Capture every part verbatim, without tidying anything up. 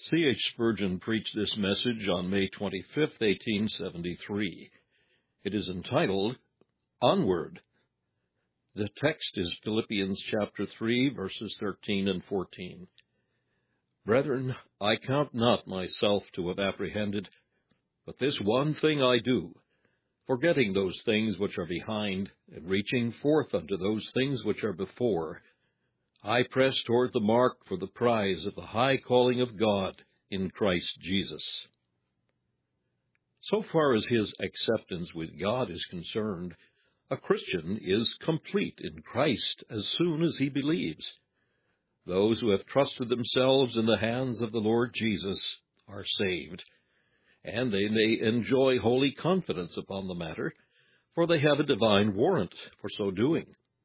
C H Spurgeon preached this message on May twenty-fifth, eighteen seventy-three. It is entitled, Onward. The text is Philippians chapter three, verses thirteen and fourteen. Brethren, I count not myself to have apprehended, but this one thing I do, forgetting those things which are behind, and reaching forth unto those things which are before, I press toward the mark for the prize of the high calling of God in Christ Jesus. So far as his acceptance with God is concerned, a Christian is complete in Christ as soon as he believes. Those who have trusted themselves in the hands of the Lord Jesus are saved, and they may enjoy holy confidence upon the matter, for they have a divine warrant for so doing.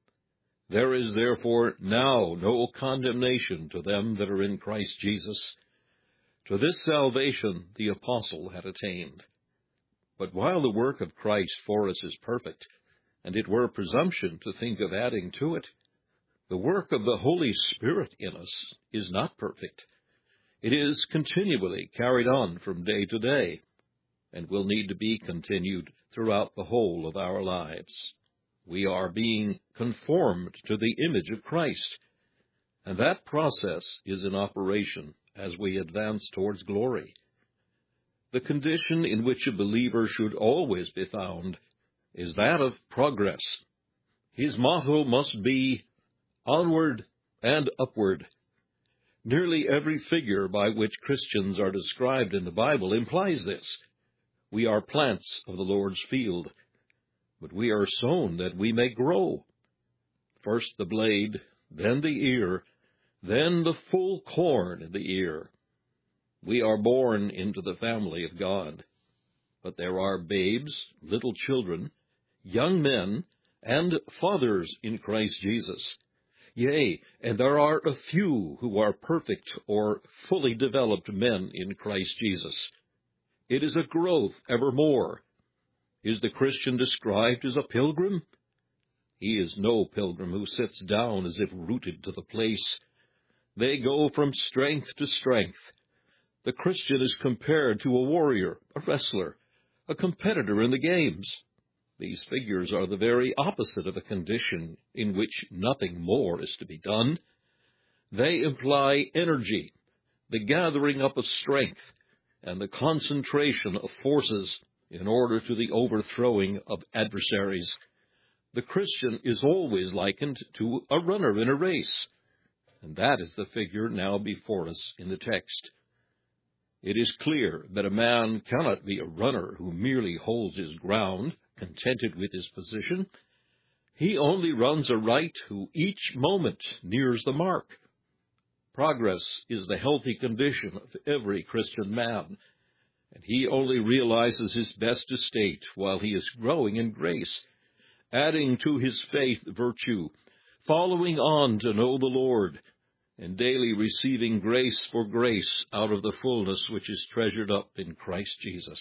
There is therefore now no condemnation to them that are in Christ Jesus. To this salvation the apostle had attained. But while the work of Christ for us is perfect, and it were presumption to think of adding to it, the work of the Holy Spirit in us is not perfect. It is continually carried on from day to day, and will need to be continued throughout the whole of our lives. We are being conformed to the image of Christ, and that process is in operation as we advance towards glory. The condition in which a believer should always be found is that of progress. His motto must be onward and upward. Nearly every figure by which Christians are described in the Bible implies this. We are plants of the Lord's field, but we are sown that we may grow. First the blade, then the ear, then the full corn in the ear. We are born into the family of God, but there are babes, little children, young men, and fathers in Christ Jesus. Yea, and there are a few who are perfect or fully developed men in Christ Jesus. It is a growth evermore. Is the Christian described as a pilgrim? He is no pilgrim who sits down as if rooted to the place. They go from strength to strength. The Christian is compared to a warrior, a wrestler, a competitor in the games. These figures are the very opposite of a condition in which nothing more is to be done. They imply energy, the gathering up of strength, and the concentration of forces in order to the overthrowing of adversaries. The Christian is always likened to a runner in a race, and that is the figure now before us in the text. It is clear that a man cannot be a runner who merely holds his ground, contented with his position. He only runs aright who each moment nears the mark. Progress is the healthy condition of every Christian man, and he only realizes his best estate while he is growing in grace, adding to his faith virtue, following on to know the Lord, and daily receiving grace for grace out of the fullness which is treasured up in Christ Jesus.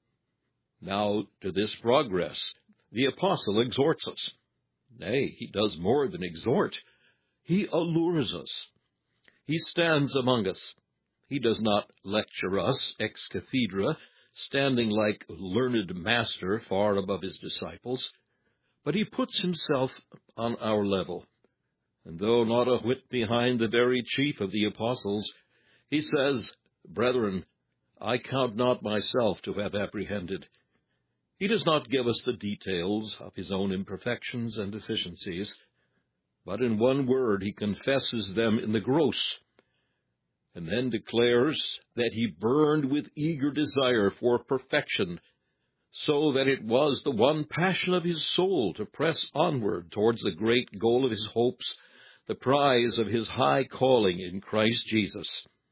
Now, to this progress, the apostle exhorts us. Nay, he does more than exhort. He allures us. He stands among us. He does not lecture us ex cathedra, standing like a learned master far above his disciples, but he puts himself on our level. And though not a whit behind the very chief of the apostles, he says, Brethren, I count not myself to have apprehended. He does not give us the details of his own imperfections and deficiencies, but in one word he confesses them in the gross, and then declares that he burned with eager desire for perfection, so that it was the one passion of his soul to press onward towards the great goal of his hopes, the prize of his high calling in Christ Jesus.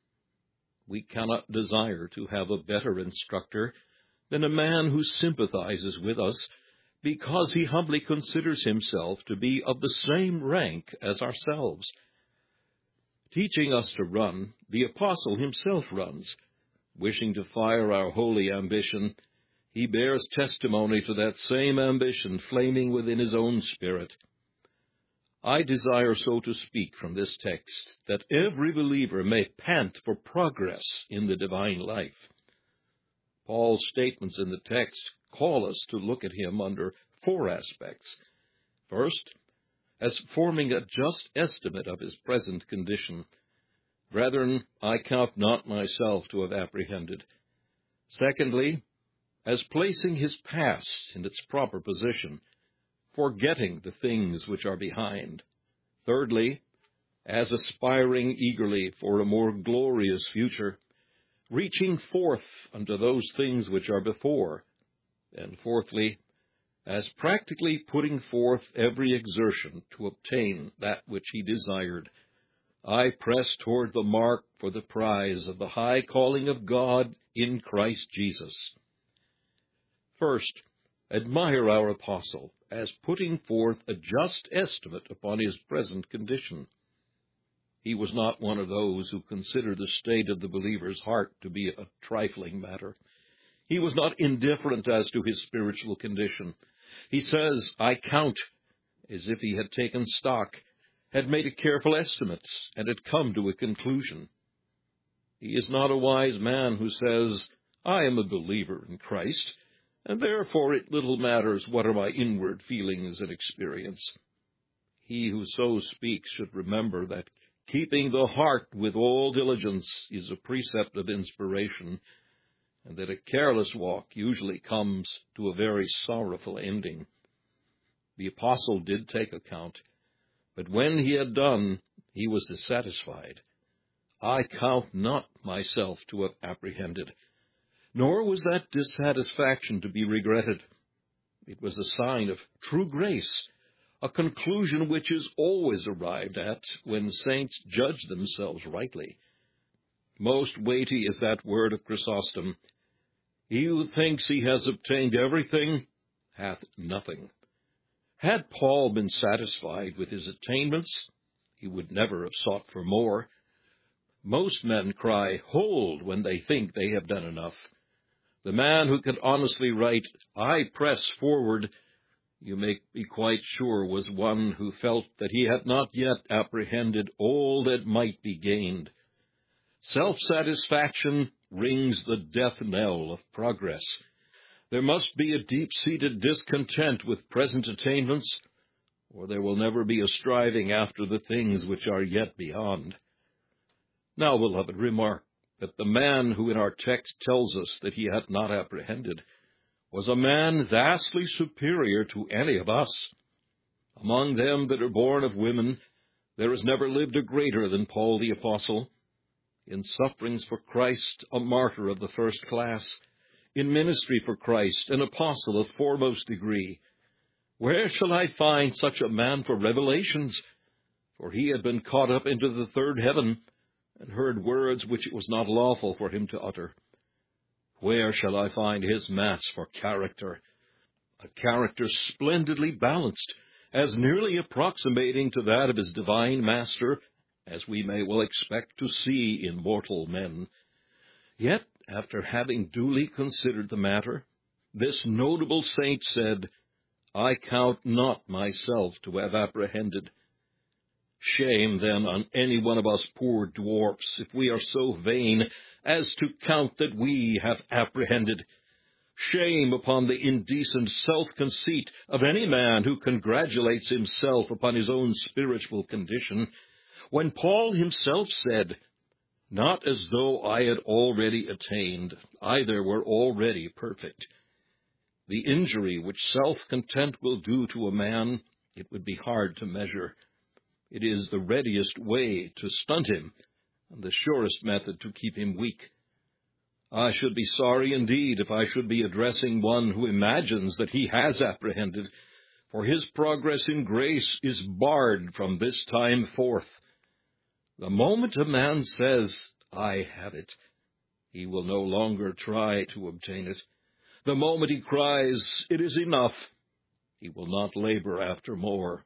We cannot desire to have a better instructor than a man who sympathizes with us, because he humbly considers himself to be of the same rank as ourselves. Teaching us to run, the apostle himself runs. Wishing to fire our holy ambition, he bears testimony to that same ambition flaming within his own spirit. I desire so to speak from this text that every believer may pant for progress in the divine life. Paul's statements in the text call us to look at him under four aspects. First, as forming a just estimate of his present condition. Brethren, I count not myself to have apprehended. Secondly, as placing his past in its proper position, forgetting the things which are behind. Thirdly, as aspiring eagerly for a more glorious future, reaching forth unto those things which are before. And fourthly, as practically putting forth every exertion to obtain that which he desired. I press toward the mark for the prize of the high calling of God in Christ Jesus. First, admire our apostle as putting forth a just estimate upon his present condition. He was not one of those who consider the state of the believer's heart to be a trifling matter. He was not indifferent as to his spiritual condition. He says, I count, as if he had taken stock, had made a careful estimate, and had come to a conclusion. He is not a wise man who says, I am a believer in Christ, and therefore it little matters what are my inward feelings and experience. He who so speaks should remember that keeping the heart with all diligence is a precept of inspiration, and that a careless walk usually comes to a very sorrowful ending. The apostle did take account, but when he had done, he was dissatisfied. I count not myself to have apprehended, nor was that dissatisfaction to be regretted. It was a sign of true grace, a conclusion which is always arrived at when saints judge themselves rightly. Most weighty is that word of Chrysostom, he who thinks he has obtained everything hath nothing. Had Paul been satisfied with his attainments, he would never have sought for more. Most men cry, hold, when they think they have done enough. The man who could honestly write, I press forward, you may be quite sure was one who felt that he had not yet apprehended all that might be gained. Self-satisfaction rings the death knell of progress. There must be a deep-seated discontent with present attainments, or there will never be a striving after the things which are yet beyond. Now, beloved, remark that the man who in our text tells us that he had not apprehended was a man vastly superior to any of us. Among them that are born of women, there has never lived a greater than Paul the Apostle. In sufferings for Christ, a martyr of the first class. In ministry for Christ, an apostle of foremost degree. Where shall I find such a man for revelations? For he had been caught up into the third heaven, and heard words which it was not lawful for him to utter. Where shall I find his mass for character? A character splendidly balanced, as nearly approximating to that of his divine master as we may well expect to see in mortal men. Yet, after having duly considered the matter, this notable saint said, I count not myself to have apprehended. Shame, then, on any one of us poor dwarfs, if we are so vain as to count that we have apprehended. Shame upon the indecent self-conceit of any man who congratulates himself upon his own spiritual condition, when Paul himself said, not as though I had already attained, either were already perfect. The injury which self-content will do to a man, it would be hard to measure. It is the readiest way to stunt him, and the surest method to keep him weak. I should be sorry indeed if I should be addressing one who imagines that he has apprehended, for his progress in grace is barred from this time forth. The moment a man says, I have it, he will no longer try to obtain it. The moment he cries, it is enough, he will not labor after more.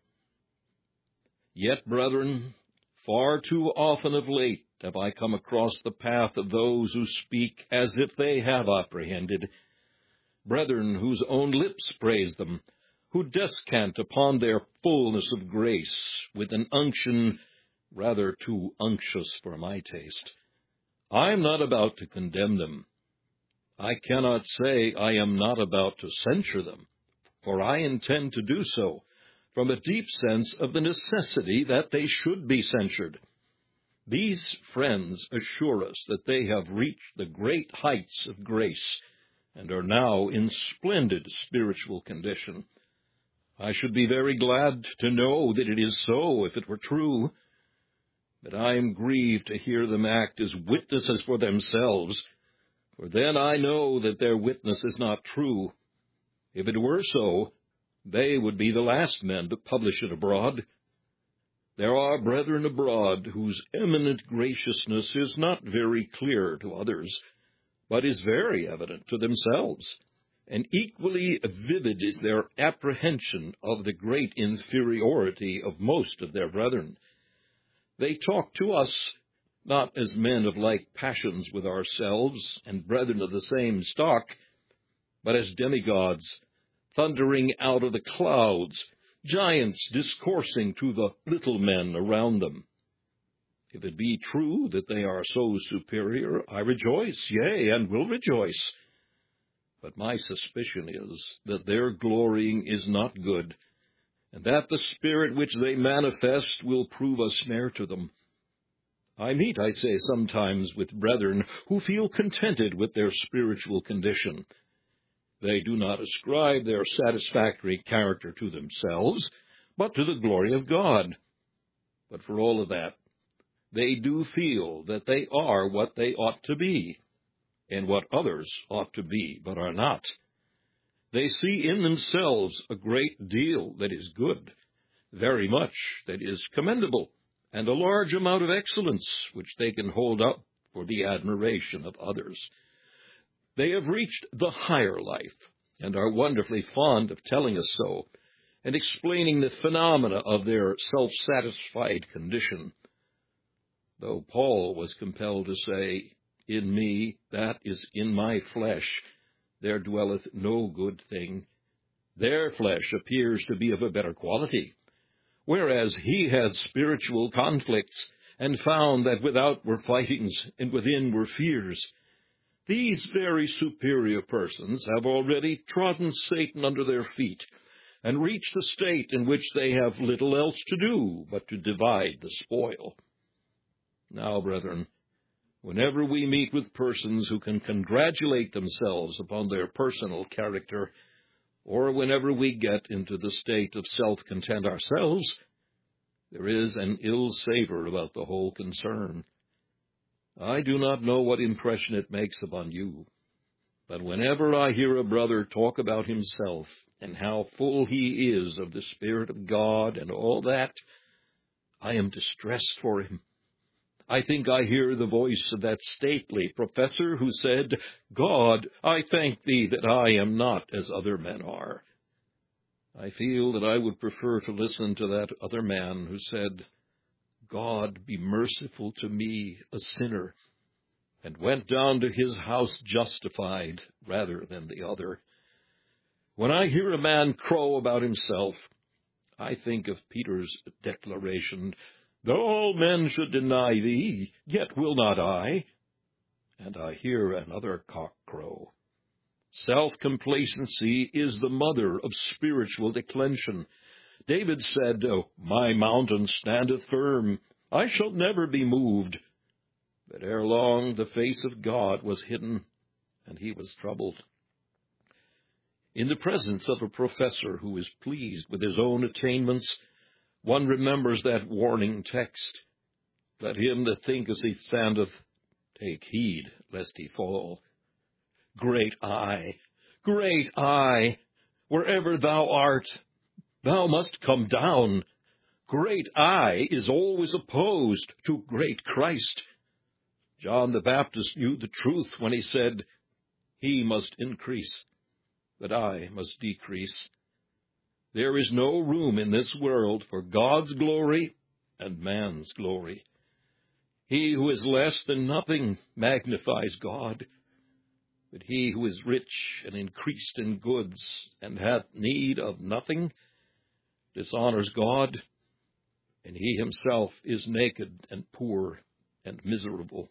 Yet, brethren, far too often of late have I come across the path of those who speak as if they have apprehended, brethren whose own lips praise them, who descant upon their fullness of grace with an unction rather too unctuous for my taste. I am not about to condemn them. I cannot say I am not about to censure them, for I intend to do so from a deep sense of the necessity that they should be censured. These friends assure us that they have reached the great heights of grace and are now in splendid spiritual condition. I should be very glad to know that it is so if it were true, but I am grieved to hear them act as witnesses for themselves, for then I know that their witness is not true. If it were so, they would be the last men to publish it abroad. There are brethren abroad whose eminent graciousness is not very clear to others, but is very evident to themselves, and equally vivid is their apprehension of the great inferiority of most of their brethren. They talk to us not as men of like passions with ourselves and brethren of the same stock, but as demigods, thundering out of the clouds, giants discoursing to the little men around them. If it be true that they are so superior, I rejoice, yea, and will rejoice. But my suspicion is that their glorying is not good, and that the spirit which they manifest will prove a snare to them. I meet, I say, sometimes with brethren who feel contented with their spiritual condition. They do not ascribe their satisfactory character to themselves, but to the glory of God. But for all of that, they do feel that they are what they ought to be, and what others ought to be, but are not. They see in themselves a great deal that is good, very much that is commendable, and a large amount of excellence which they can hold up for the admiration of others. They have reached the higher life, and are wonderfully fond of telling us so, and explaining the phenomena of their self-satisfied condition. Though Paul was compelled to say, "In me, that is in my flesh, there dwelleth no good thing," their flesh appears to be of a better quality, whereas he had spiritual conflicts, and found that without were fightings, and within were fears. These very superior persons have already trodden Satan under their feet, and reached a state in which they have little else to do but to divide the spoil. Now, brethren, whenever we meet with persons who can congratulate themselves upon their personal character, or whenever we get into the state of self-content ourselves, there is an ill savor about the whole concern. I do not know what impression it makes upon you, but whenever I hear a brother talk about himself and how full he is of the Spirit of God and all that, I am distressed for him. I think I hear the voice of that stately professor who said, "God, I thank thee that I am not as other men are." I feel that I would prefer to listen to that other man who said, "God, be merciful to me, a sinner," and went down to his house justified rather than the other. When I hear a man crow about himself, I think of Peter's declaration, "Though all men should deny thee, yet will not I," and I hear another cock crow. Self-complacency is the mother of spiritual declension. David said, "Oh, my mountain standeth firm, I shall never be moved." But ere long the face of God was hidden, and he was troubled. In the presence of a professor who is pleased with his own attainments, one remembers that warning text, "Let him that thinketh he standeth take heed lest he fall." Great I, great I, wherever thou art, thou must come down. Great I is always opposed to great Christ. John the Baptist knew the truth when he said, "He must increase, but I must decrease." There is no room in this world for God's glory and man's glory. He who is less than nothing magnifies God. But he who is rich and increased in goods, and hath need of nothing, dishonors God, and he himself is naked and poor and miserable.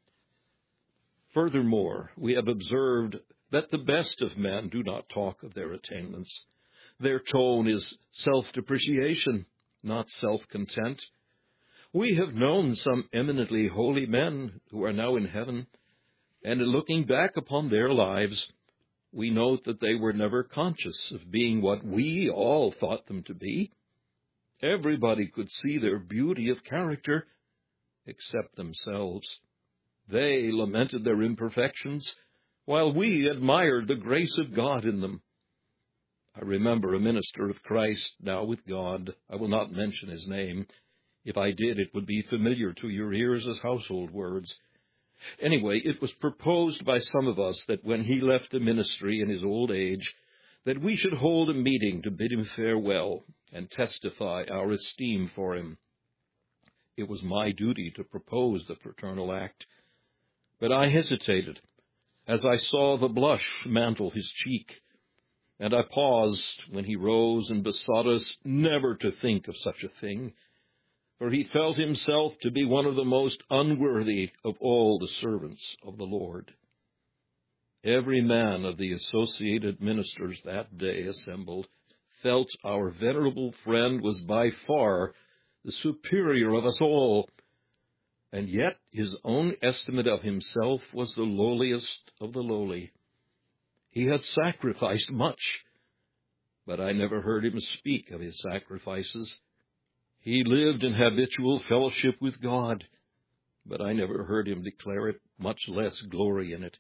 Furthermore, we have observed that the best of men do not talk of their attainments. Their tone is self-depreciation, not self-content. We have known some eminently holy men who are now in heaven, and in looking back upon their lives, we note that they were never conscious of being what we all thought them to be. Everybody could see their beauty of character except themselves. They lamented their imperfections, while we admired the grace of God in them. I remember a minister of Christ, now with God. I will not mention his name. If I did, it would be familiar to your ears as household words. Anyway, it was proposed by some of us that when he left the ministry in his old age, that we should hold a meeting to bid him farewell and testify our esteem for him. It was my duty to propose the fraternal act, but I hesitated as I saw the blush mantle his cheek, and I paused when he rose and besought us never to think of such a thing, for he felt himself to be one of the most unworthy of all the servants of the Lord. Every man of the associated ministers that day assembled felt our venerable friend was by far the superior of us all, and yet his own estimate of himself was the lowliest of the lowly. He had sacrificed much, but I never heard him speak of his sacrifices. He lived in habitual fellowship with God, but I never heard him declare it, much less glory in it.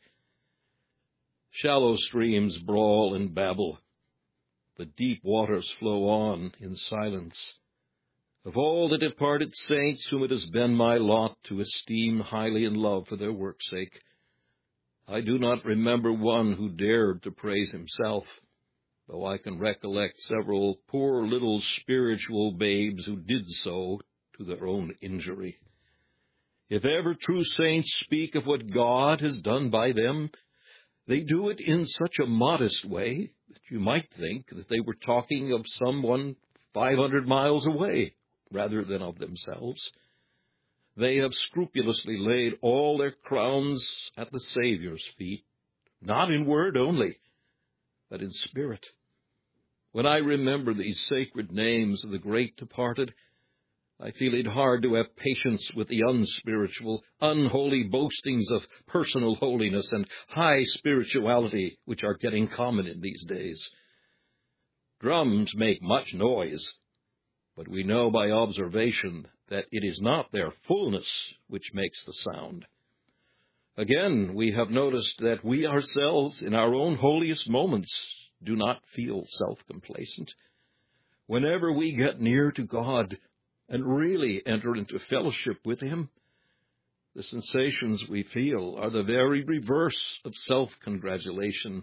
Shallow streams brawl and babble. The deep waters flow on in silence. Of all the departed saints whom it has been my lot to esteem highly and love for their work's sake, I do not remember one who dared to praise himself, though I can recollect several poor little spiritual babes who did so to their own injury. If ever true saints speak of what God has done by them, they do it in such a modest way that you might think that they were talking of someone five hundred miles away rather than of themselves. They have scrupulously laid all their crowns at the Savior's feet, not in word only, but in spirit. When I remember these sacred names of the great departed, I feel it hard to have patience with the unspiritual, unholy boastings of personal holiness and high spirituality which are getting common in these days. Drums make much noise, but we know by observation that it is not their fullness which makes the sound. Again, we have noticed that we ourselves, in our own holiest moments, do not feel self-complacent. Whenever we get near to God and really enter into fellowship with him, the sensations we feel are the very reverse of self-congratulation.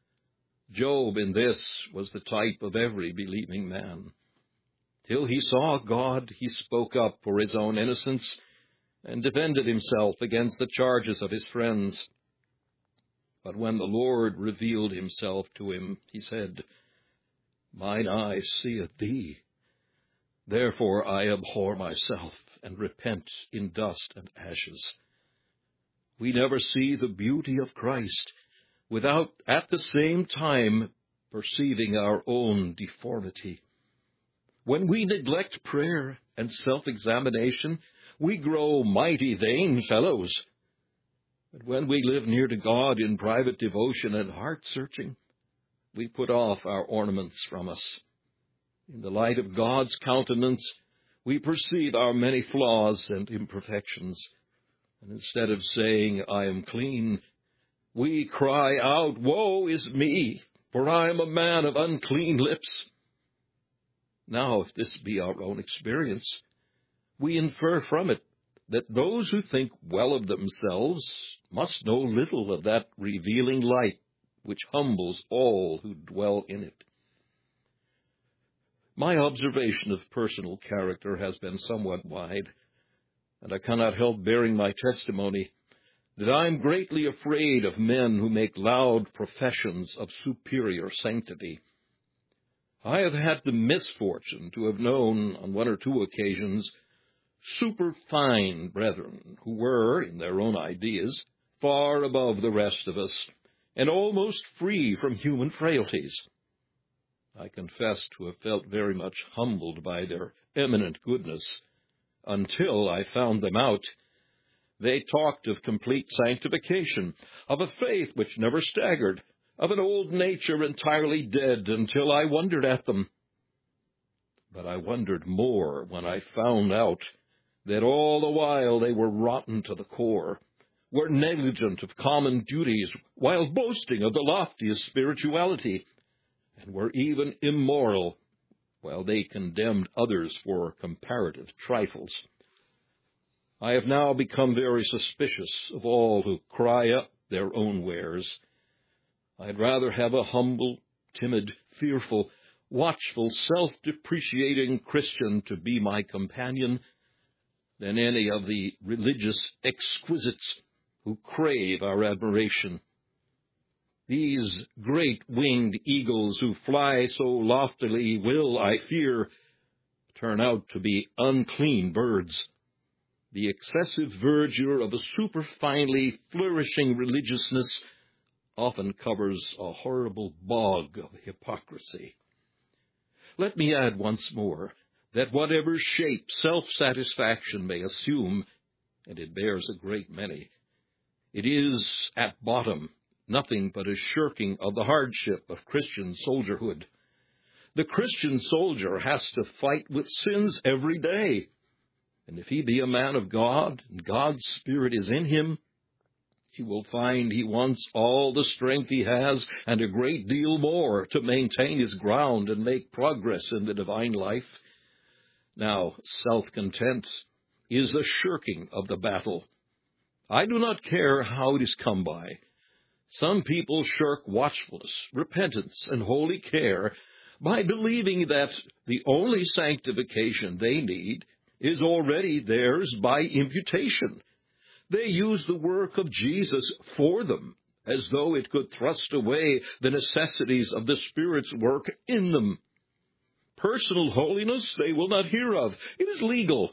Job in this was the type of every believing man. Till he saw God, he spoke up for his own innocence and defended himself against the charges of his friends. But when the Lord revealed himself to him, he said, "Mine eye seeth thee. Therefore I abhor myself and repent in dust and ashes." We never see the beauty of Christ without at the same time perceiving our own deformity. When we neglect prayer and self-examination, we grow mighty vain fellows. But when we live near to God in private devotion and heart-searching, we put off our ornaments from us. In the light of God's countenance, we perceive our many flaws and imperfections. And instead of saying, "I am clean," we cry out, "Woe is me, for I am a man of unclean lips." Now, if this be our own experience, we infer from it that those who think well of themselves must know little of that revealing light which humbles all who dwell in it. My observation of personal character has been somewhat wide, and I cannot help bearing my testimony that I am greatly afraid of men who make loud professions of superior sanctity. I have had the misfortune to have known, on one or two occasions, superfine brethren who were, in their own ideas, far above the rest of us, and almost free from human frailties. I confess to have felt very much humbled by their eminent goodness, until I found them out. They talked of complete sanctification, of a faith which never staggered, of an old nature entirely dead, until I wondered at them. But I wondered more when I found out that all the while they were rotten to the core, were negligent of common duties, while boasting of the loftiest spirituality, and were even immoral, while they condemned others for comparative trifles. I have now become very suspicious of all who cry up their own wares. I'd rather have a humble, timid, fearful, watchful, self-depreciating Christian to be my companion than any of the religious exquisites who crave our admiration. These great winged eagles who fly so loftily will, I fear, turn out to be unclean birds. The excessive verdure of a superfinely flourishing religiousness often covers a horrible bog of hypocrisy. Let me add once more that whatever shape self-satisfaction may assume, and it bears a great many, it is, at bottom, nothing but a shirking of the hardship of Christian soldierhood. The Christian soldier has to fight with sins every day, and if he be a man of God, and God's Spirit is in him, he will find he wants all the strength he has, and a great deal more, to maintain his ground and make progress in the divine life. Now, self-content is a shirking of the battle. I do not care how it is come by. Some people shirk watchfulness, repentance, and holy care by believing that the only sanctification they need is already theirs by imputation. They use the work of Jesus for them, as though it could thrust away the necessities of the Spirit's work in them. Personal holiness they will not hear of. It is legal.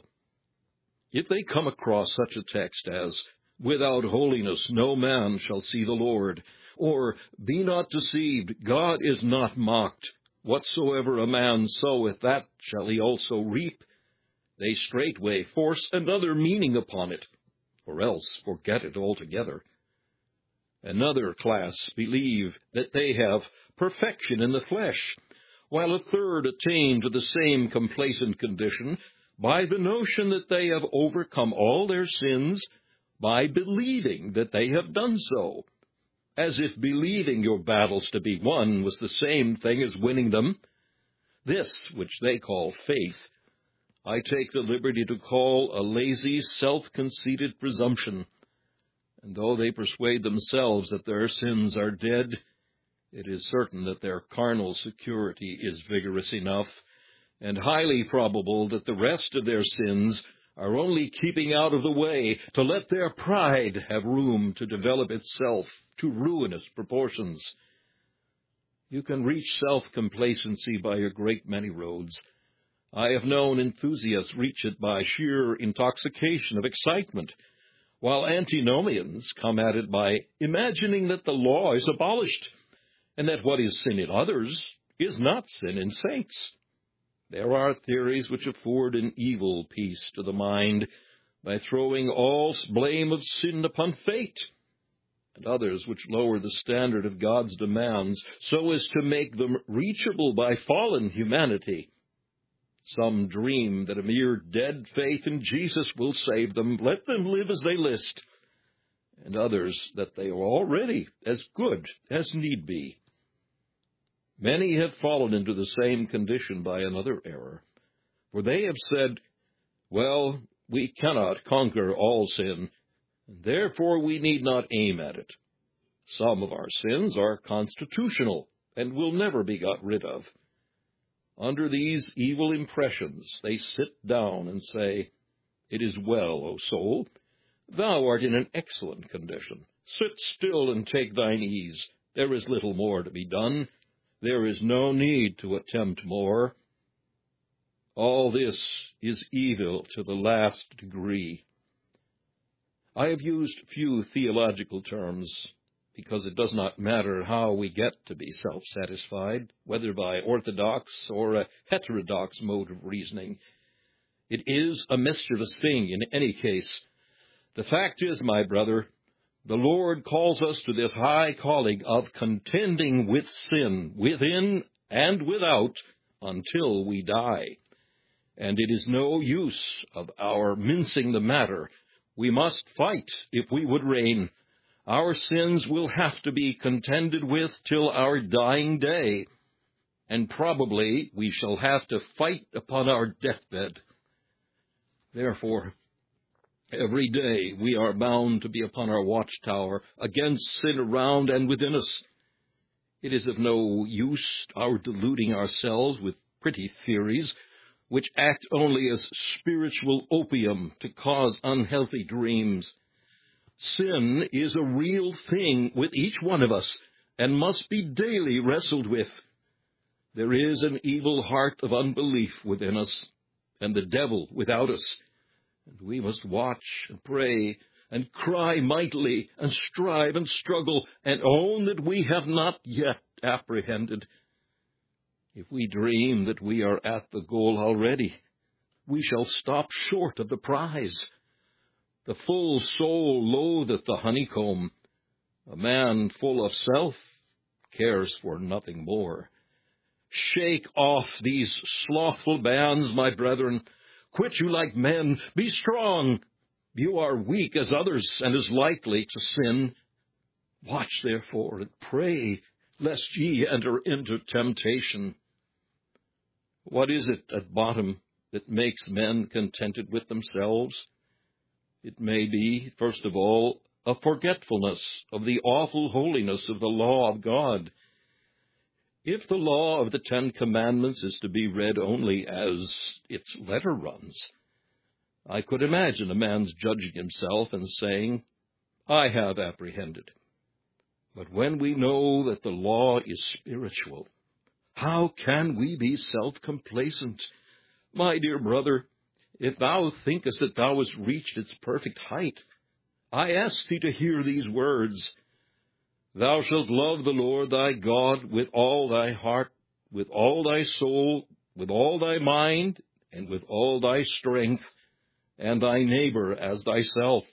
If they come across such a text as, "Without holiness no man shall see the Lord," or "Be not deceived, God is not mocked. Whatsoever a man soweth, that shall he also reap," they straightway force another meaning upon it, or else forget it altogether. Another class believe that they have perfection in the flesh, while a third attain to the same complacent condition by the notion that they have overcome all their sins by believing that they have done so, as if believing your battles to be won was the same thing as winning them. This, which they call faith, I take the liberty to call a lazy, self-conceited presumption, and though they persuade themselves that their sins are dead, it is certain that their carnal security is vigorous enough, and highly probable that the rest of their sins are only keeping out of the way to let their pride have room to develop itself to ruinous proportions. You can reach self-complacency by a great many roads. I have known enthusiasts reach it by sheer intoxication of excitement, while antinomians come at it by imagining that the law is abolished, and that what is sin in others is not sin in saints. There are theories which afford an evil peace to the mind by throwing all blame of sin upon fate, and others which lower the standard of God's demands so as to make them reachable by fallen humanity. Some dream that a mere dead faith in Jesus will save them. Let them live as they list. And others that they are already as good as need be. Many have fallen into the same condition by another error, for they have said, "Well, we cannot conquer all sin, and therefore we need not aim at it. Some of our sins are constitutional and will never be got rid of." Under these evil impressions, they sit down and say, "It is well, O soul, Thou art in an excellent condition. Sit still and take thine ease. There is little more to be done. There is no need to attempt more. All this is evil to the last degree. I have used few theological terms, because it does not matter how we get to be self-satisfied, whether by orthodox or a heterodox mode of reasoning. It is a mischievous thing in any case. The fact is, my brother, the Lord calls us to this high calling of contending with sin, within and without, until we die. And it is no use of our mincing the matter. We must fight if we would reign. Our sins will have to be contended with till our dying day, and probably we shall have to fight upon our deathbed. Therefore, every day we are bound to be upon our watchtower against sin around and within us. It is of no use our deluding ourselves with pretty theories, which act only as spiritual opium to cause unhealthy dreams. Sin is a real thing with each one of us, and must be daily wrestled with. There is an evil heart of unbelief within us, and the devil without us, and we must watch and pray, and cry mightily, and strive and struggle, and own that we have not yet apprehended. If we dream that we are at the goal already, we shall stop short of the prize. The full soul loatheth the honeycomb. A man full of self cares for nothing more. Shake off these slothful bands, my brethren. Quit you like men. Be strong. You are weak as others, and as likely to sin. Watch, therefore, and pray, lest ye enter into temptation. What is it at bottom that makes men contented with themselves? It may be, first of all, a forgetfulness of the awful holiness of the law of God. If the law of the Ten Commandments is to be read only as its letter runs, I could imagine a man's judging himself and saying, I have apprehended. But when we know that the law is spiritual, how can we be self-complacent? My dear brother, if thou thinkest that thou hast reached its perfect height, I ask thee to hear these words. Thou shalt love the Lord thy God with all thy heart, with all thy soul, with all thy mind, and with all thy strength, and thy neighbor as thyself.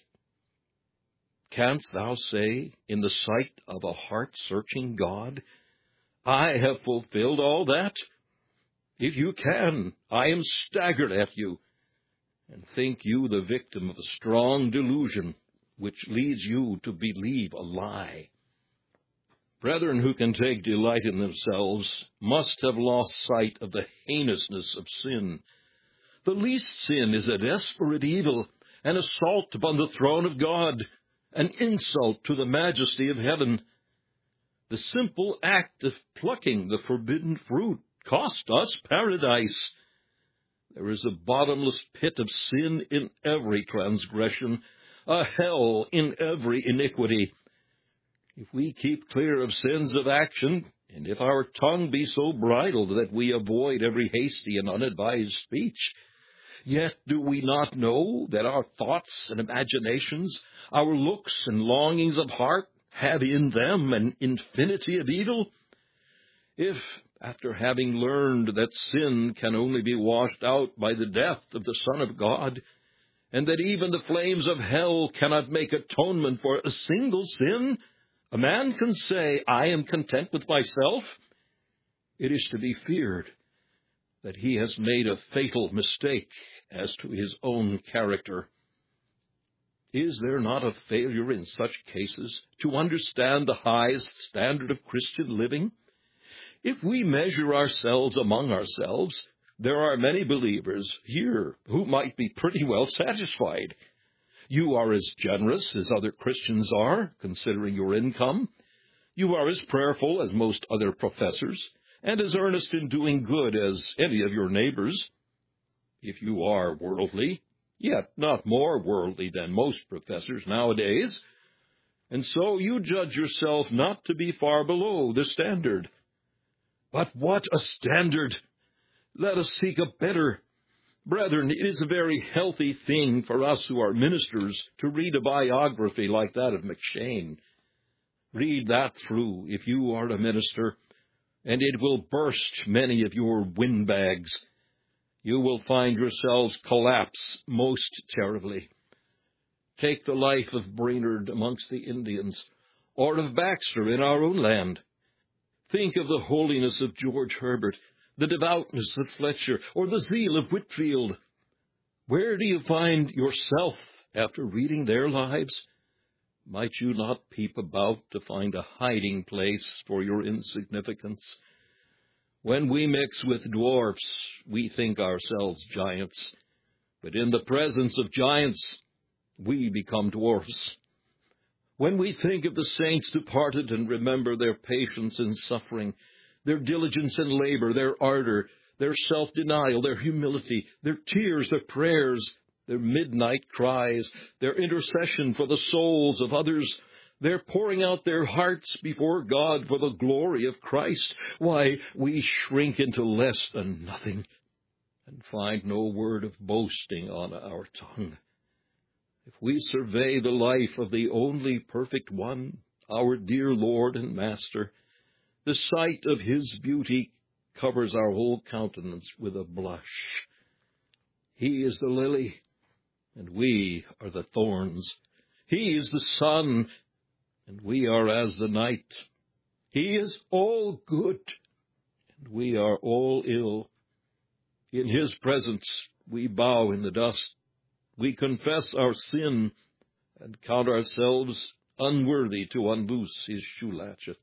Canst thou say, in the sight of a heart-searching God, I have fulfilled all that? If you can, I am staggered at you, and think you the victim of a strong delusion, which leads you to believe a lie. Brethren who can take delight in themselves must have lost sight of the heinousness of sin. The least sin is a desperate evil, an assault upon the throne of God, an insult to the majesty of heaven. The simple act of plucking the forbidden fruit cost us paradise. There is a bottomless pit of sin in every transgression, a hell in every iniquity. If we keep clear of sins of action, and if our tongue be so bridled that we avoid every hasty and unadvised speech, yet do we not know that our thoughts and imaginations, our looks and longings of heart, have in them an infinity of evil? If, after having learned that sin can only be washed out by the death of the Son of God, and that even the flames of hell cannot make atonement for a single sin, a man can say, I am content with myself, it is to be feared that he has made a fatal mistake as to his own character. Is there not a failure in such cases to understand the highest standard of Christian living? If we measure ourselves among ourselves, there are many believers here who might be pretty well satisfied. You are as generous as other Christians are, considering your income. You are as prayerful as most other professors, and as earnest in doing good as any of your neighbors. If you are worldly, yet not more worldly than most professors nowadays, and so you judge yourself not to be far below the standard. But what a standard! Let us seek a better. Brethren, it is a very healthy thing for us who are ministers to read a biography like that of McCheyne. Read that through if you are a minister, and it will burst many of your windbags. You will find yourselves collapse most terribly. Take the life of Brainerd amongst the Indians, or of Baxter in our own land. Think of the holiness of George Herbert, the devoutness of Fletcher, or the zeal of Whitfield. Where do you find yourself after reading their lives? Might you not peep about to find a hiding place for your insignificance? When we mix with dwarfs, we think ourselves giants, but in the presence of giants, we become dwarfs. When we think of the saints departed and remember their patience in suffering, their diligence in labor, their ardor, their self-denial, their humility, their tears, their prayers, their midnight cries, their intercession for the souls of others, their pouring out their hearts before God for the glory of Christ, why, we shrink into less than nothing and find no word of boasting on our tongue. If we survey the life of the only perfect one, our dear Lord and Master, the sight of his beauty covers our whole countenance with a blush. He is the lily, and we are the thorns. He is the sun, and we are as the night. He is all good, and we are all ill. In his presence we bow in the dust. We confess our sin and count ourselves unworthy to unloose his shoe latchet.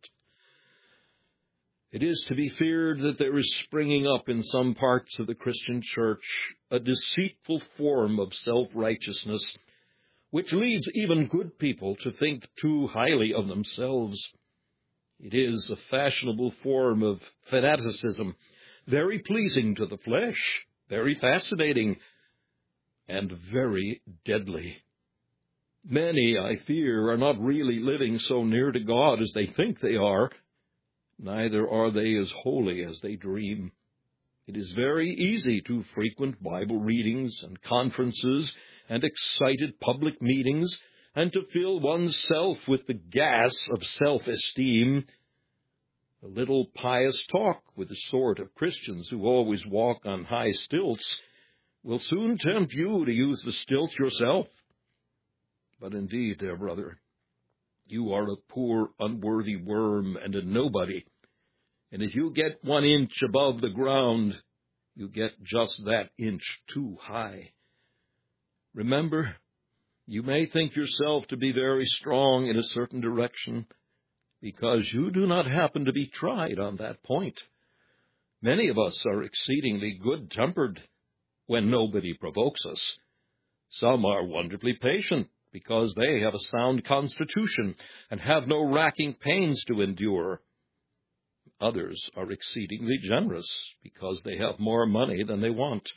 It is to be feared that there is springing up in some parts of the Christian church a deceitful form of self-righteousness, which leads even good people to think too highly of themselves. It is a fashionable form of fanaticism, very pleasing to the flesh, very fascinating, and very deadly. Many, I fear, are not really living so near to God as they think they are. Neither are they as holy as they dream. It is very easy to frequent Bible readings and conferences and excited public meetings, and to fill oneself with the gas of self-esteem. A little pious talk with the sort of Christians who always walk on high stilts will soon tempt you to use the stilts yourself. But indeed, dear brother, you are a poor, unworthy worm and a nobody, and if you get one inch above the ground, you get just that inch too high. Remember, you may think yourself to be very strong in a certain direction, because you do not happen to be tried on that point. Many of us are exceedingly good-tempered when nobody provokes us. Some are wonderfully patient, because they have a sound constitution and have no racking pains to endure. Others are exceedingly generous, because they have more money than they want.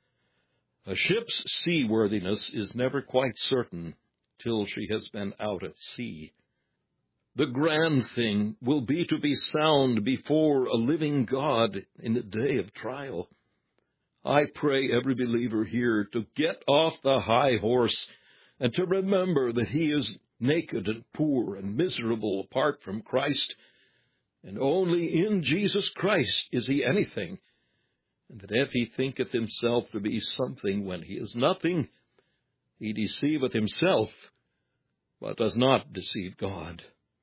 A ship's seaworthiness is never quite certain till she has been out at sea. The grand thing will be to be sound before a living God in the day of trial. I pray every believer here to get off the high horse and to remember that he is naked and poor and miserable apart from Christ, and only in Jesus Christ is he anything, and that if he thinketh himself to be something when he is nothing, he deceiveth himself, but does not deceive God.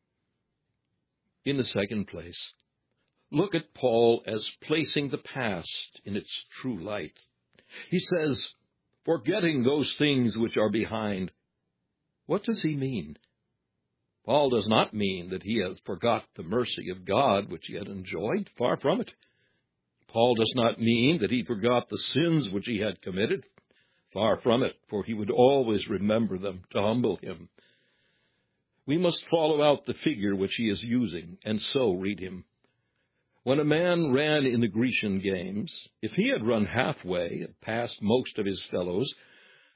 In the second place, look at Paul as placing the past in its true light. He says, forgetting those things which are behind. What does he mean? Paul does not mean that he has forgot the mercy of God which he had enjoyed. Far from it. Paul does not mean that he forgot the sins which he had committed. Far from it, for he would always remember them to humble him. We must follow out the figure which he is using, and so read him. When a man ran in the Grecian games, if he had run halfway and passed most of his fellows,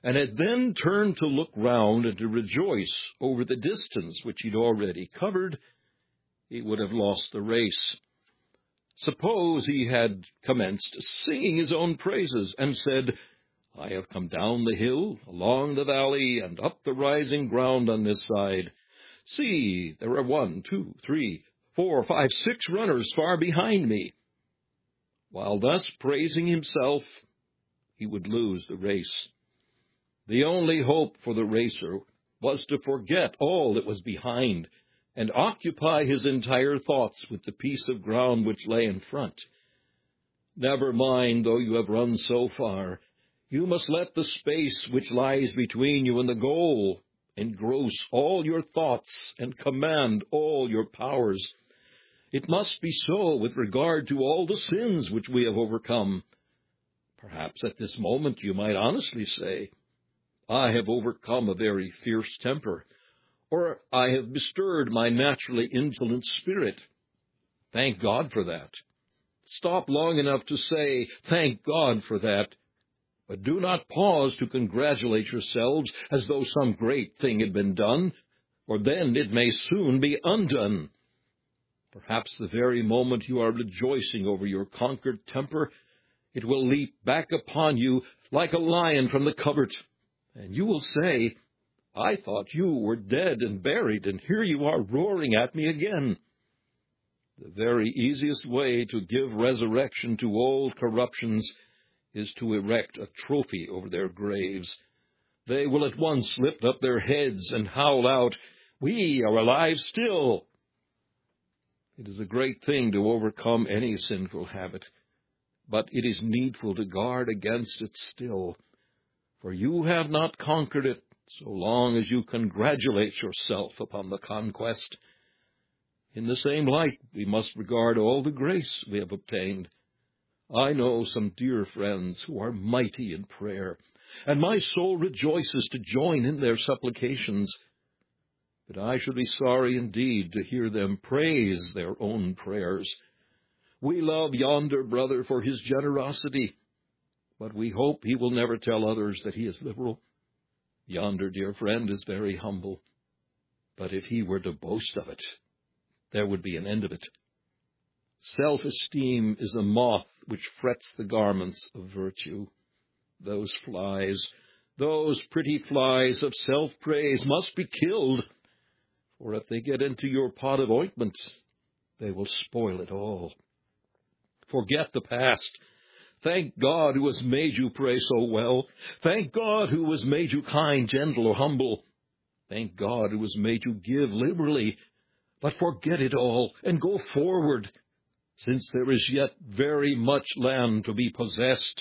and had then turned to look round and to rejoice over the distance which he'd already covered, he would have lost the race. Suppose he had commenced singing his own praises and said, I have come down the hill, along the valley, and up the rising ground on this side. See, there are one, two, three, four, five, six runners far behind me. While thus praising himself, he would lose the race. The only hope for the racer was to forget all that was behind and occupy his entire thoughts with the piece of ground which lay in front. Never mind, though you have run so far, you must let the space which lies between you and the goal engross all your thoughts and command all your powers. It must be so with regard to all the sins which we have overcome. Perhaps at this moment you might honestly say, I have overcome a very fierce temper, or I have bestirred my naturally indolent spirit. Thank God for that. Stop long enough to say, thank God for that, but do not pause to congratulate yourselves as though some great thing had been done, or then it may soon be undone. Perhaps the very moment you are rejoicing over your conquered temper, it will leap back upon you like a lion from the covert, and you will say, I thought you were dead and buried, and here you are roaring at me again. The very easiest way to give resurrection to old corruptions is to erect a trophy over their graves. They will at once lift up their heads and howl out, we are alive still. It is a great thing to overcome any sinful habit, but it is needful to guard against it still, for you have not conquered it so long as you congratulate yourself upon the conquest. In the same light, we must regard all the grace we have obtained. I know some dear friends who are mighty in prayer, and my soul rejoices to join in their supplications. But I should be sorry indeed to hear them praise their own prayers. We love yonder brother for his generosity, but we hope he will never tell others that he is liberal. Yonder dear friend is very humble, but if he were to boast of it, there would be an end of it. Self-esteem is a moth which frets the garments of virtue. Those flies, those pretty flies of self-praise must be killed, for if they get into your pot of ointment, they will spoil it all. Forget the past. Thank God who has made you pray so well. Thank God who has made you kind, gentle, or humble. Thank God who has made you give liberally. But forget it all and go forward, since there is yet very much land to be possessed.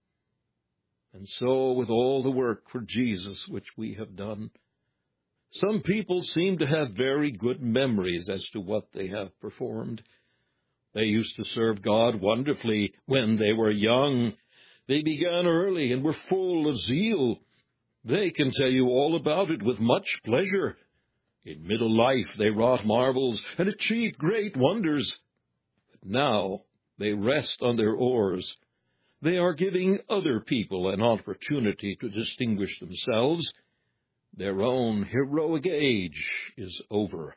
And so with all the work for Jesus which we have done, some people seem to have very good memories as to what they have performed. They used to serve God wonderfully when they were young. They began early and were full of zeal. They can tell you all about it with much pleasure. In middle life they wrought marvels and achieved great wonders. But now they rest on their oars. They are giving other people an opportunity to distinguish themselves. Their own heroic age is over.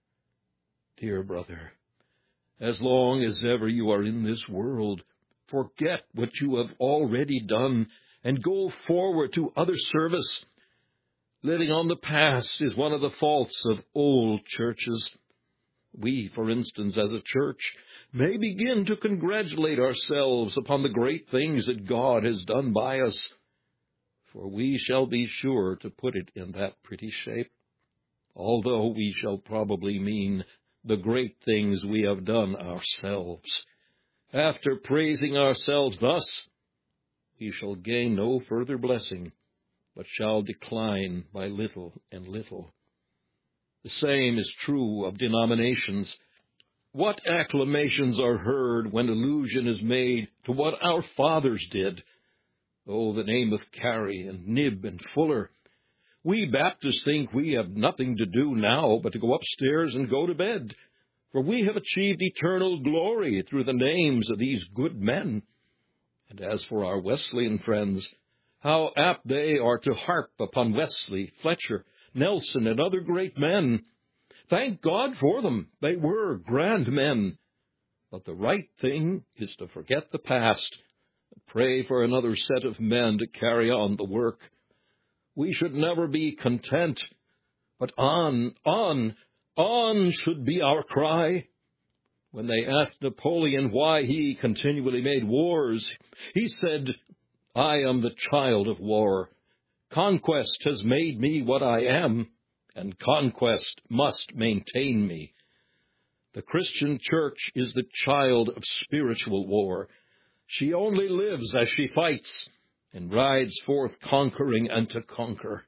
Dear brother, as long as ever you are in this world, forget what you have already done and go forward to other service. Living on the past is one of the faults of old churches. We, for instance, as a church, may begin to congratulate ourselves upon the great things that God has done by us, for we shall be sure to put it in that pretty shape, although we shall probably mean the great things we have done ourselves. After praising ourselves thus, we shall gain no further blessing, but shall decline by little and little. The same is true of denominations. What acclamations are heard when allusion is made to what our fathers did? Oh, the name of Carey and Knibb and Fuller. We Baptists think we have nothing to do now but to go upstairs and go to bed, for we have achieved eternal glory through the names of these good men. And as for our Wesleyan friends, How apt they are to harp upon Wesley, Fletcher, Nelson, and other great men. Thank God for them. They were grand men. But the right thing is to forget the past and pray for another set of men to carry on the work. We should never be content, but on, on, on should be our cry. When they asked Napoleon why he continually made wars, he said, I am the child of war. Conquest has made me what I am, and conquest must maintain me. The Christian church is the child of spiritual war. She only lives as she fights and rides forth conquering and to conquer.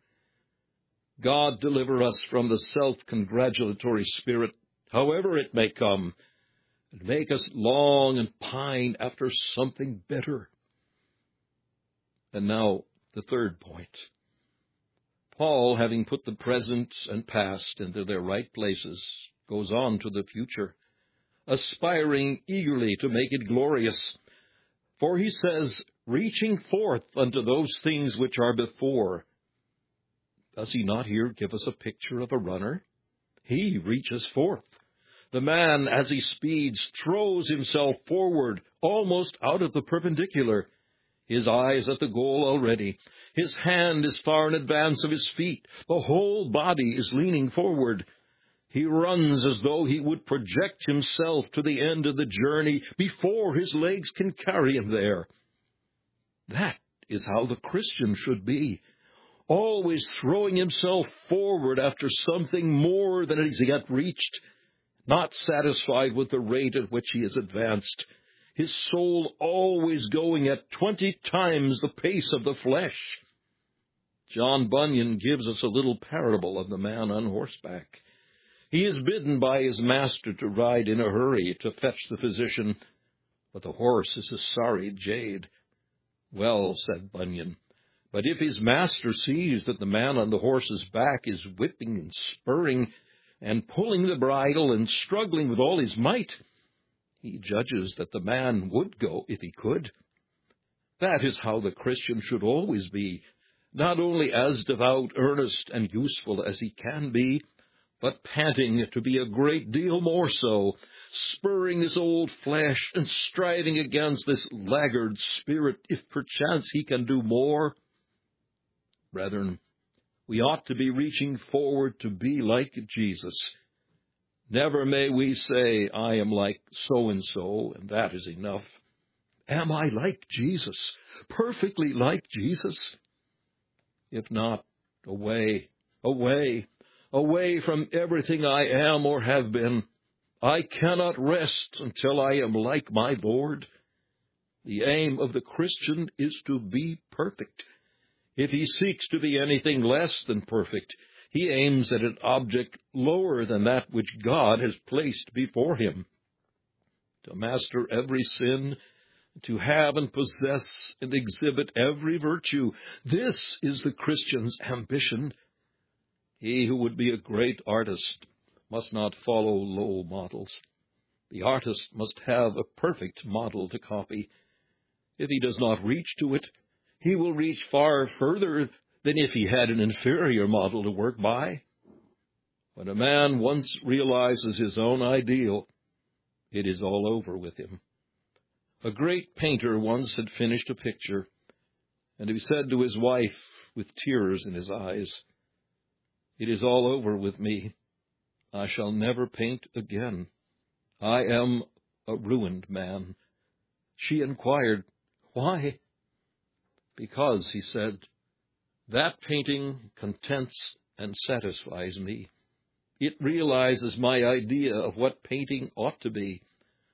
God deliver us from the self-congratulatory spirit, however it may come, and make us long and pine after something better. And now the third point. Paul, having put the present and past into their right places, goes on to the future, aspiring eagerly to make it glorious. For he says, reaching forth unto those things which are before. Does he not here give us a picture of a runner? He reaches forth. The man, as he speeds, throws himself forward, almost out of the perpendicular. His eyes at the goal already. His hand is far in advance of his feet. The whole body is leaning forward. He runs as though he would project himself to the end of the journey before his legs can carry him there. That is how the Christian should be, always throwing himself forward after something more than is yet reached, not satisfied with the rate at which he has advanced, his soul always going at twenty times the pace of the flesh. John Bunyan gives us a little parable of the man on horseback. He is bidden by his master to ride in a hurry to fetch the physician, but the horse is a sorry jade. Well, said Bunyan, but if his master sees that the man on the horse's back is whipping and spurring and pulling the bridle and struggling with all his might, he judges that the man would go if he could. That is how the Christian should always be, not only as devout, earnest, and useful as he can be, but panting to be a great deal more so, spurring his old flesh and striving against this laggard spirit, if perchance he can do more. Brethren, we ought to be reaching forward to be like Jesus. Never may we say, I am like so-and-so, and that is enough. Am I like Jesus, perfectly like Jesus? If not, away, away, away from everything I am or have been. I cannot rest until I am like my Lord. The aim of the Christian is to be perfect. If he seeks to be anything less than perfect, he aims at an object lower than that which God has placed before him. To master every sin, to have and possess and exhibit every virtue, this is the Christian's ambition. He who would be a great artist must not follow low models. The artist must have a perfect model to copy. If he does not reach to it, he will reach far further than if he had an inferior model to work by. When a man once realizes his own ideal, it is all over with him. A great painter once had finished a picture, and he said to his wife with tears in his eyes, "It is all over with me. I shall never paint again. I am a ruined man." She inquired, "Why?" "Because," he said, "that painting contents and satisfies me. It realizes my idea of what painting ought to be.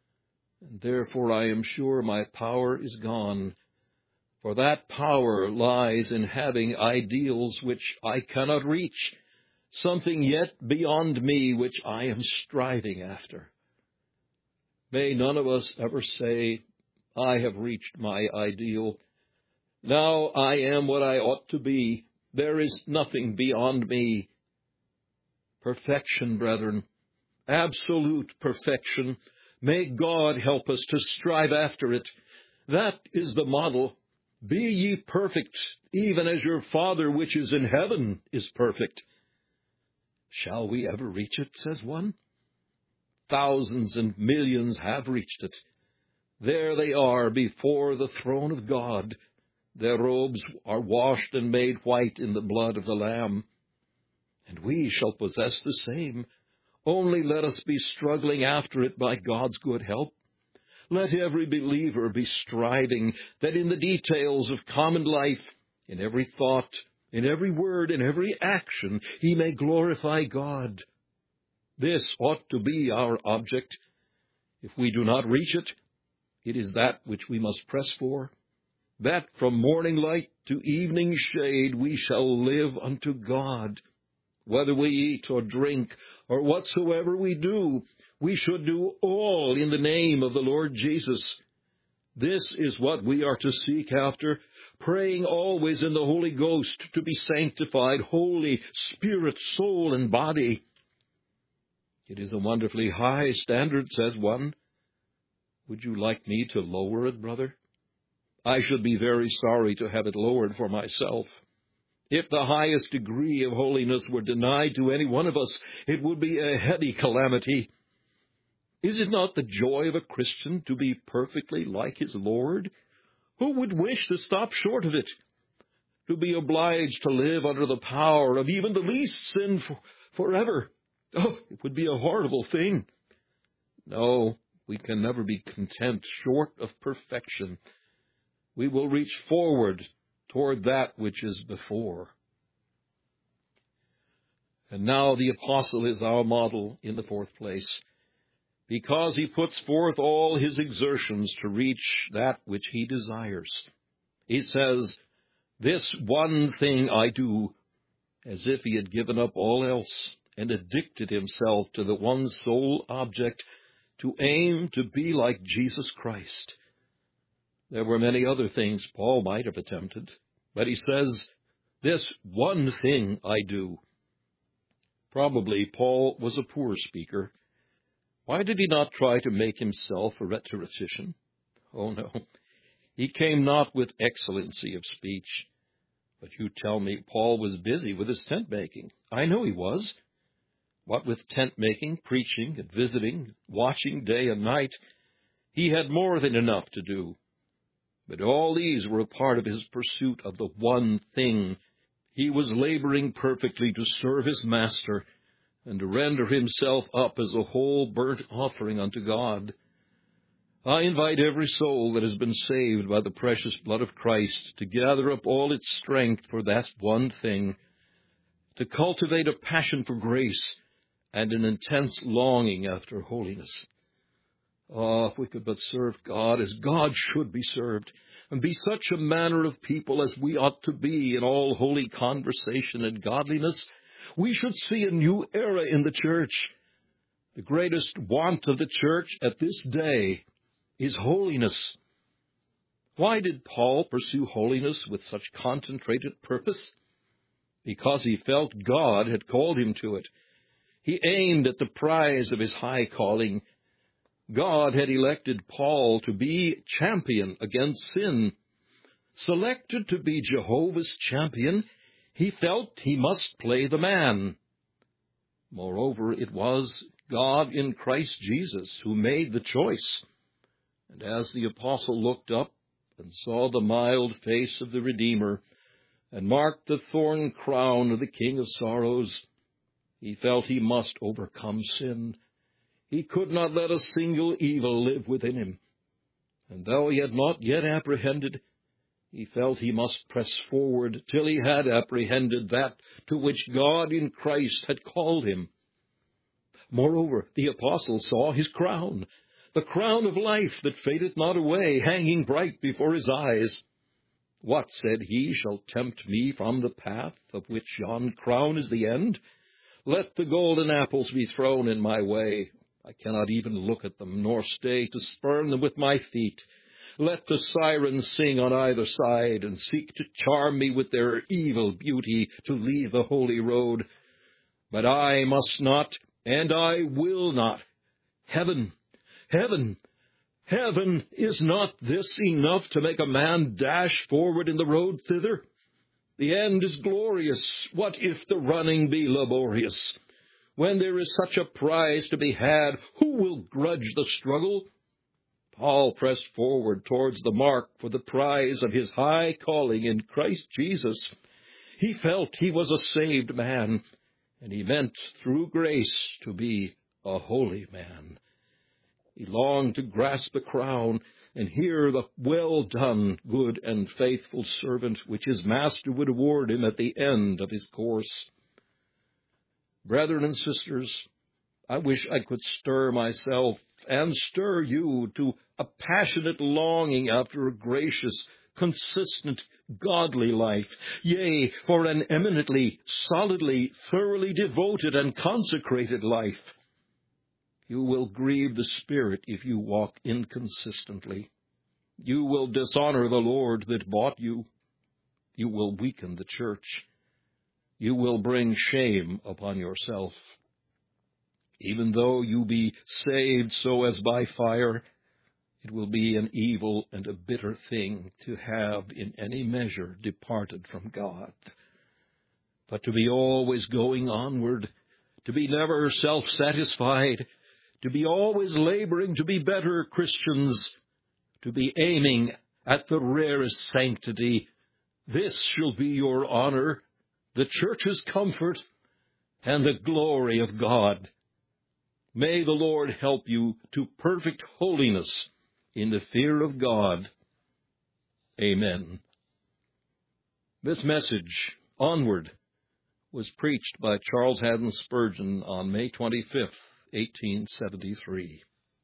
And therefore I am sure my power is gone, for that power lies in having ideals which I cannot reach, something yet beyond me which I am striving after." May none of us ever say, "I have reached my ideal. Now I am what I ought to be. There is nothing beyond me." Perfection, brethren, absolute perfection. May God help us to strive after it. That is the model. Be ye perfect, even as your Father which is in heaven is perfect. Shall we ever reach it, says one? Thousands and millions have reached it. There they are before the throne of God. Their robes are washed and made white in the blood of the Lamb. And we shall possess the same. Only let us be struggling after it by God's good help. Let every believer be striving that in the details of common life, in every thought, in every word, in every action, he may glorify God. This ought to be our object. If we do not reach it, it is that which we must press for, that from morning light to evening shade we shall live unto God. Whether we eat or drink or whatsoever we do, we should do all in the name of the Lord Jesus. This is what we are to seek after, praying always in the Holy Ghost to be sanctified, holy, spirit, soul, and body. It is a wonderfully high standard, says one. Would you like me to lower it, brother? I should be very sorry to have it lowered for myself. If the highest degree of holiness were denied to any one of us, it would be a heavy calamity. Is it not the joy of a Christian to be perfectly like his Lord? Who would wish to stop short of it? To be obliged to live under the power of even the least sin for, forever? Oh, it would be a horrible thing. No, we can never be content short of perfection. We will reach forward toward that which is before. And now the apostle is our model in the fourth place, because he puts forth all his exertions to reach that which he desires. He says, "This one thing I do," as if he had given up all else and addicted himself to the one sole object, to aim to be like Jesus Christ. There were many other things Paul might have attempted, but he says, "This one thing I do." Probably Paul was a poor speaker. Why did he not try to make himself a rhetorician? Oh, no. He came not with excellency of speech. But you tell me Paul was busy with his tent-making. I know he was. What with tent-making, preaching, and visiting, watching day and night, he had more than enough to do. But all these were a part of his pursuit of the one thing. He was laboring perfectly to serve his master and to render himself up as a whole burnt offering unto God. I invite every soul that has been saved by the precious blood of Christ to gather up all its strength for that one thing, to cultivate a passion for grace and an intense longing after holiness. Oh, if we could but serve God as God should be served, and be such a manner of people as we ought to be in all holy conversation and godliness, we should see a new era in the church. The greatest want of the church at this day is holiness. Why did Paul pursue holiness with such concentrated purpose? Because he felt God had called him to it. He aimed at the prize of his high calling. God had elected Paul to be champion against sin. Selected to be Jehovah's champion, he felt he must play the man. Moreover, it was God in Christ Jesus who made the choice. And as the apostle looked up and saw the mild face of the Redeemer and marked the thorn crown of the King of Sorrows, he felt he must overcome sin. He could not let a single evil live within him. And though he had not yet apprehended, he felt he must press forward till he had apprehended that to which God in Christ had called him. Moreover, the apostle saw his crown, the crown of life that fadeth not away, hanging bright before his eyes. What, said he, shall tempt me from the path of which yon crown is the end? Let the golden apples be thrown in my way. I cannot even look at them, nor stay to spurn them with my feet. Let the sirens sing on either side, and seek to charm me with their evil beauty to leave the holy road. But I must not, and I will not. Heaven, heaven, Heaven, is not this enough to make a man dash forward in the road thither? The end is glorious. What if the running be laborious? When there is such a prize to be had, who will grudge the struggle? Paul pressed forward towards the mark for the prize of his high calling in Christ Jesus. He felt he was a saved man, and he meant through grace to be a holy man. He longed to grasp the crown and hear the well done, good and faithful servant, which his master would award him at the end of his course. Brethren and sisters, I wish I could stir myself and stir you to a passionate longing after a gracious, consistent, godly life, yea, for an eminently, solidly, thoroughly devoted and consecrated life. You will grieve the Spirit if you walk inconsistently. You will dishonor the Lord that bought you. You will weaken the church. You will bring shame upon yourself. Even though you be saved so as by fire, it will be an evil and a bitter thing to have in any measure departed from God. But to be always going onward, to be never self-satisfied, to be always laboring to be better Christians, to be aiming at the rarest sanctity, this shall be your honor, the church's comfort, and the glory of God. May the Lord help you to perfect holiness in the fear of God. Amen. This message, Onward, was preached by Charles Haddon Spurgeon on May twenty-fifth, eighteen seventy-three.